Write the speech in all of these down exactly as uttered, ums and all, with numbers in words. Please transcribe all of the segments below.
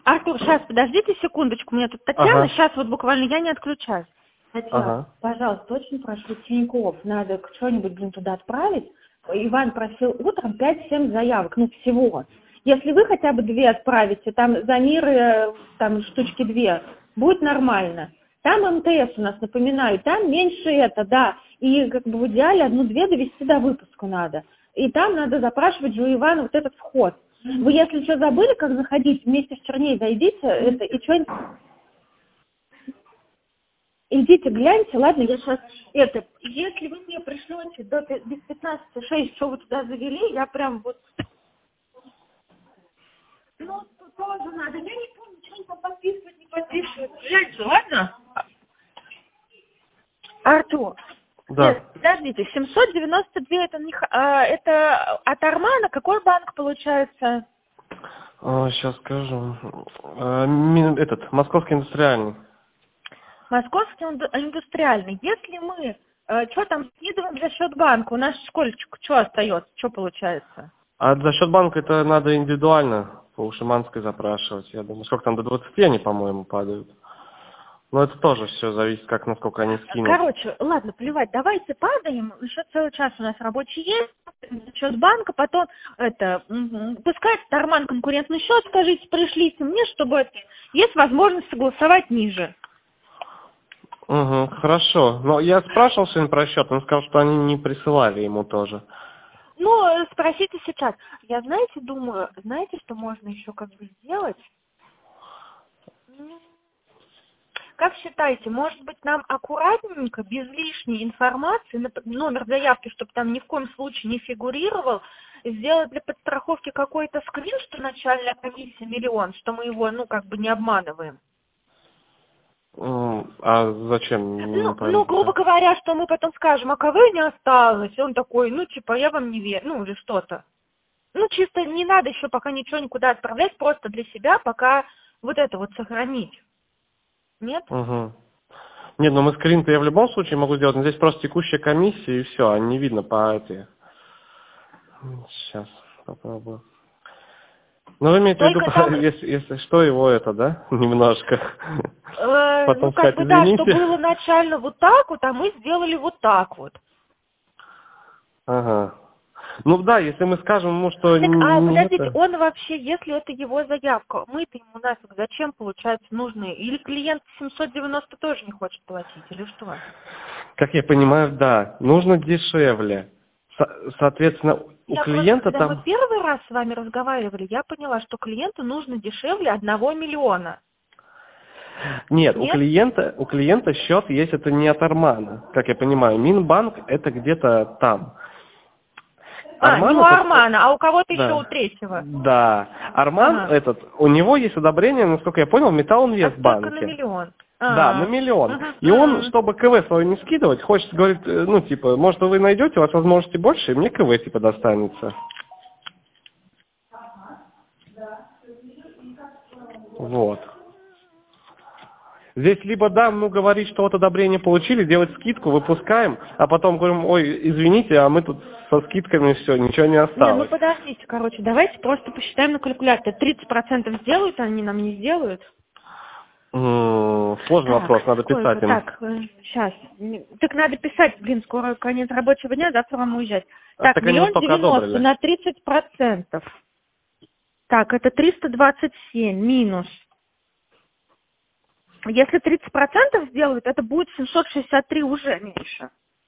Артур, сейчас, подождите секундочку, у меня тут Татьяна, Ага. сейчас вот буквально я не отключаюсь. Татьяна, Ага. пожалуйста, очень прошу Тинькофф, надо что-нибудь, блин, туда отправить. Иван просил утром пять-семь заявок, ну всего. Если вы хотя бы две отправите, там за мир, э, там штучки две, будет нормально. Там МТС у нас, напоминаю, там меньше это, да. И как бы в идеале одну-две довести до выпуска надо. И там надо запрашивать же у Ивана вот этот вход. Вы, если что, забыли, как заходить, вместе с Черней зайдите, это, и что-нибудь... Идите, гляньте, ладно, я сейчас... Это, если вы мне пришлете до пи- без пятнадцати шесть, что вы туда завели, я прям вот... Ну, тут тоже надо. Я не помню, что там подписывать, не подписывать. Гляньте, ладно? Артур. Да. Нет, подождите, семьсот девяносто два это, не, х- а, это от Армана, какой банк получается? А, сейчас скажу. А, ми- этот, Московский индустриальный. Московский инду- индустриальный. Если мы э, что там скидываем за счет банка, у нас сколько, что остается, что получается? А за счет банка это надо индивидуально по Ушиманской запрашивать. Я думаю, сколько там до двадцати они, по-моему, падают. Но это тоже все зависит, как насколько они скинут. Короче, ладно, плевать, давайте падаем, еще целый час у нас рабочий есть, за счет банка, потом это, м, пускай это Арман конкурентный счет, скажите, пришлите мне, чтобы это, есть возможность согласовать ниже. Угу, хорошо. Но я спрашивал сегодня про счет, он сказал, что они не присылали ему тоже. Ну, э, спросите сейчас. Я, знаете, думаю, знаете, что можно еще как бы сделать? М, Как считаете, может быть, нам аккуратненько, без лишней информации, нап- номер заявки, чтобы там ни в коем случае не фигурировал, сделать для подстраховки какой-то скрин, что начальная комиссия миллион, что мы его, ну, как бы не обманываем? М, А зачем? Не Ну, ну, пойму. грубо говоря, что мы потом скажем, а кого не осталось? И он такой, ну, типа, я вам не верю, ну, или что-то. Ну, чисто не надо еще пока ничего никуда отправлять, просто для себя пока вот это вот сохранить. Нет? Угу. Нет, ну мы скрин-то я в любом случае могу сделать, но здесь просто текущая комиссия и все, а не видно по этой. Сейчас попробую. Ну вы имеете в виду, Только там, э, если, если что, его это, да? Немножко. ну, Потом как сказать, бы, да, что извините. было начально вот так вот, а мы сделали вот так вот. Ага. Ну да, если мы скажем ему, что Так, а, не подождите, это... он вообще, если это его заявка, мы-то ему нафиг зачем, получается, нужны? Или клиент семьсот девяносто тоже не хочет платить, или что? Как я понимаю, да, нужно дешевле. Со- Соответственно, у Я просто, клиента когда мы там... первый раз с вами разговаривали, я поняла, что клиенту нужно дешевле одного миллиона. Нет, у Нет? клиента, у клиента счет есть, это не от Армана. Как я понимаю, Минбанк это где-то там. А, не Арман у этот... э, Армана, а у кого-то еще у Да. третьего. Да. Арман Ага. этот, у него есть одобрение, насколько я понял, в А только на Металлинвестбанке. миллион. Да, на А. миллион. Мгм, И он, м. чтобы КВ свою не скидывать, хочет, говорит, э, ну, типа, может, вы найдете, у вас возможности больше, и мне КВ, типа, достанется. Вот. Здесь либо да, ну, говорить, что вот одобрение получили, делать скидку, выпускаем, а потом говорим, ой, извините, а мы тут со скидками все, ничего не Не, ну осталось. подождите, короче, давайте просто посчитаем на калькуляторе. тридцать процентов сделают, а они нам не сделают. М, Сложный Так, вопрос, надо сколько? писать им. Так, сейчас. Так надо писать, блин, скоро конец рабочего дня, завтра вам уезжать. А Так, так они миллион столько девяносто одобрили. на тридцать процентов. Так, это триста двадцать семь минус. Если тридцать процентов сделают, это будет семьсот шестьдесят три уже меньше.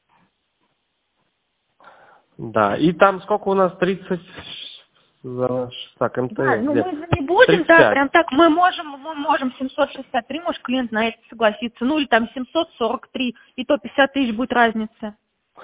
Да, и там сколько у нас, тридцать, за- так, Да, МТС, ну где? мы же не будем, тридцать да, пять. прям так, мы можем, мы можем семьсот шестьдесят три, может клиент на это согласится, ну или там семьсот сорок три, и то пятьдесят тысяч будет разница.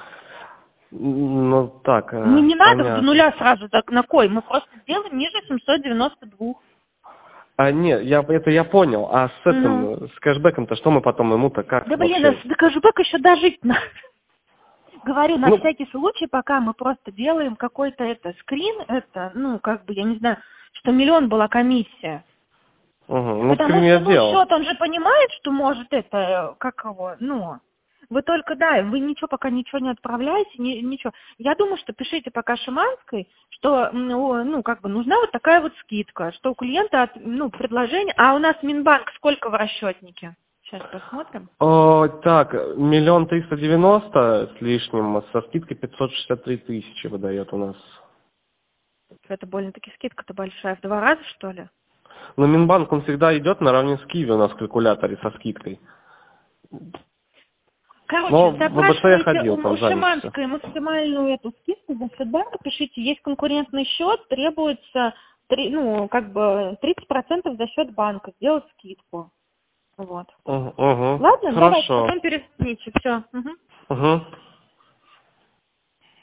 Ну, так, Не, э, не надо до понятно. нуля сразу так на кой, мы просто сделаем ниже семьсот девяносто два. А, нет, я, это я понял, а с Угу. этим, с кэшбэком-то что мы потом ему-то как Да блин, а вообще? с до кэшбэк еще дожить надо. Говорю, на Ну, всякий случай, пока мы просто делаем какой-то это скрин, это, ну, как бы, я не знаю, что миллион была комиссия. угу, ну, Потому скрин что, я ну, сделал. счет, он же понимает, что может это, как его, ну, Вы только, да, вы ничего пока ничего не отправляете, ни, ничего. Я думаю, что пишите пока Шиманской, что, ну, ну, как бы нужна вот такая вот скидка, что у клиента, от, ну, предложение, а у нас Минбанк сколько в расчетнике? Сейчас посмотрим. О, так, миллион триста девяносто с лишним, со скидкой пятьсот шестьдесят три тысячи выдает у нас. Это больно-таки скидка-то большая, в два раза, что ли? Но Минбанк, он всегда идет наравне с Киви у нас в калькуляторе со скидкой. Короче, Но в ВБЦ я запрашивайте ходил, у там занялся. Шиманской максимальную эту скидку за Сбербанка, пишите, есть конкурентный счет, требуется, три, ну, как бы тридцать процентов за счет банка, сделать скидку. Вот. Угу, угу. Ладно, давайте, Хорошо. потом перезвоните, все. Угу. Угу.